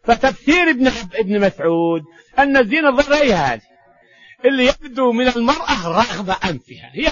فتفسير ابن مسعود أن الزينة الظاهرة هذه اللي يبدو من المرأة رغم أنفها، هي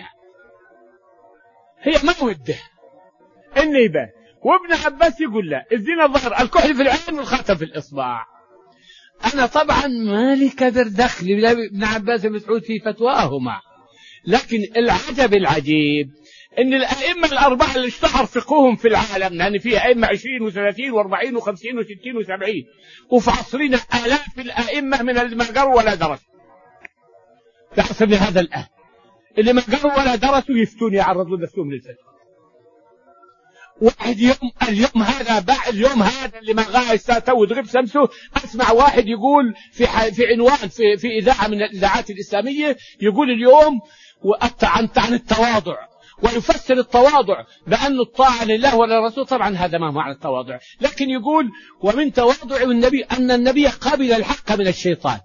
ما ودها إنه يبان. وابن عباس يقول لا، الزينة الظاهرة الكحل في العين والخاتم في الإصبع. أنا طبعا مالي كبر دخل ابن عباس ومسعود في فتواهما، لكن العجيب إن الأئمة الأربعة اللي اشتهر فقههم في العالم، لأن فيه أئمة 20 و30 و40 و50 و60 و70، وفي عصرنا آلاف الأئمة من اللي ما قروا ولا درسوا. في عصرنا هذا الآن اللي ما قروا ولا درسوا يفتون يعرضون نفسهم للفتوى. واحد اليوم هذا اللي ما غاية تو تغيب شمسه، أسمع واحد يقول في عنوان في إذاعة من الإذاعات الإسلامية، يقول اليوم عن التواضع، ويفسر التواضع بأن الطاعة لله وللرسول. طبعا هذا ما هو معنى التواضع، لكن يقول ومن تواضع النبي أن النبي قبل الحق من الشيطان.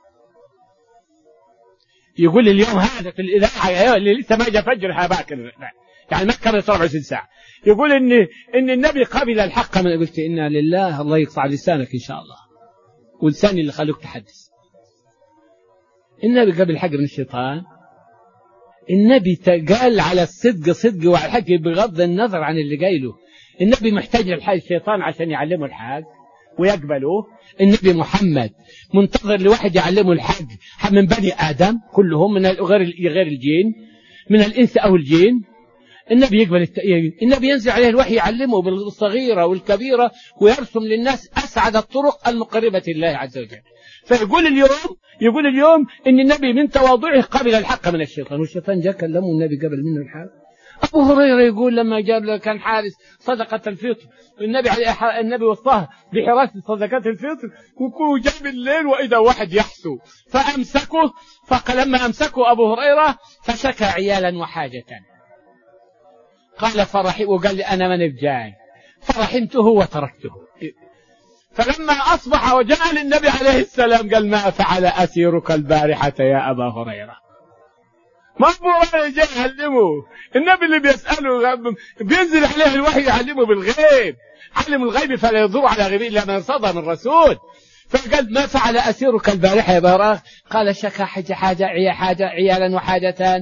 يقول اليوم هذا في الإذاعة اللي لسه ما جاء فجرها باكر، يعني ما كملت 24 ساعة، يقول إن النبي قبل الحق من. قلت إنا لله، الله يقطع لسانك إن شاء الله، ولساني اللي خلوك تحدث. النبي قبل الحق من الشيطان. النبي قال على الصدق صدق وعلى الحق بغض النظر عن اللي قايله. النبي محتاج الشيطان عشان يعلمه الحق ويقبله. النبي محمد منتظر لواحد يعلمه الحق من بني آدم كلهم، من غير الجين، من الإنس أو الجين. النبي يقبل النبي ينزل عليه الوحي يعلمه بالصغيرة والكبيرة، ويرسم للناس أسعد الطرق المقربة لله عز وجل. فيقول اليوم إن النبي من تواضعه قبل الحق من الشيطان. والشيطان جاء كلمه النبي قبل منه الحق. أبو هريرة يقول لما جاب كان حارس صدقة الفطر، النبي وصاه بحراسة صدقة الفطر، وجاب الليل وإذا واحد يحسو فأمسكه. فلما أمسكه أبو هريرة فشكى عيالا وحاجة، قال وقال لي أنا من بجاي، فرحمته وتركته. فلما أصبح وجاء للنبي عليه السلام قال ما فعل أسيرك البارحة يا أبا هريرة. ما أبو هريرة جاء يعلمه، النبي اللي بيسأله بينزل عليه الوحي يعلمه بالغيب، علم الغيب فلا يضر على غيبه إلا من ارتضى من رسول. فقال ما فعل أسيرك البارحة يا أبا هريرة؟ قال شكا حاجة عيالا وحاجتان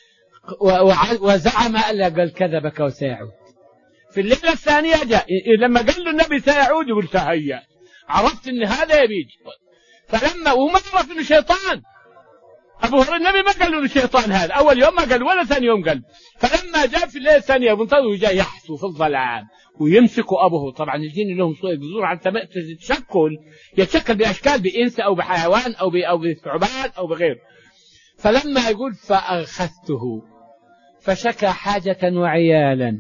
وزعم ألا. قال كذبك وسيعود. في الليلة الثانية جاء لما قال له النبي سيعود يقول تهيأ، عرفت ان هذا يبيجي. فلما وما عرف انه شيطان ابو هريره، النبي ما قال له شيطان هذا اول يوم، ما قال ولا ثاني يوم قال. فلما جاء في الليلة الثانية منتظر وجاء يحسو في الظلام ويمسكوا ابوه. طبعا الجن لهم بذور عن يتشكل باشكال، بانس او بحيوان او بثعبان او بغيره. فلما يقول فأخذته فشكى حاجة وعيالا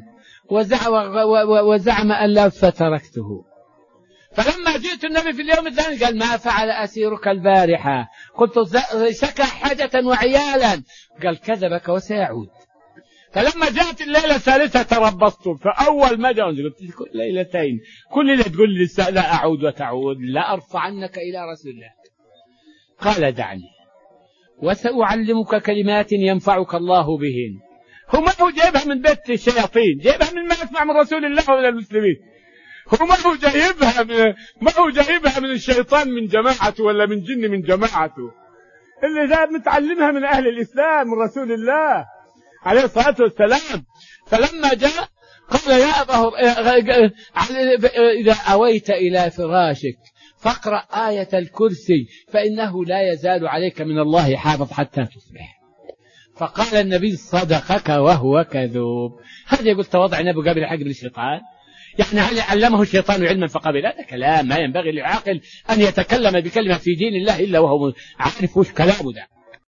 وزعم ألا فتركته. فلما جئت النبي في اليوم الثاني قال ما فعل أسيرك البارحة؟ قلت شكى حاجة وعيالا. قال كذبك وسيعود. فلما جاءت الليلة الثالثة تربصت. فأول ما جاء قلت ليلتين كل ليلة تقول لي لا أعود وتعود، لا أرفعنك إلى رسول الله. قال دعني وسأعلمك كلمات ينفعك الله بهن. هو ما هو جايبها من بيت الشياطين، جايبها من ما يسمع من رسول الله ولا المسلمين. هو ما هو جايبها من الشيطان من جماعته ولا من جن من جماعته، اللي ذا متعلمها من أهل الإسلام من رسول الله عليه الصلاة والسلام. فلما جاء قال يا أبا إذا أويت إلى فراشك فاقرأ آية الكرسي فإنه لا يزال عليك من الله حافظ حتى تصبح. فقال النبي صدقك وهو كذوب. هذا يقول تواضع النبي قبل حق الشيطان؟ يعني هل علمه الشيطان علما فقبل؟ هذا كلام ما ينبغي للعاقل أن يتكلم بكلمة في دين الله إلا وهو عارف وش كلامه ده.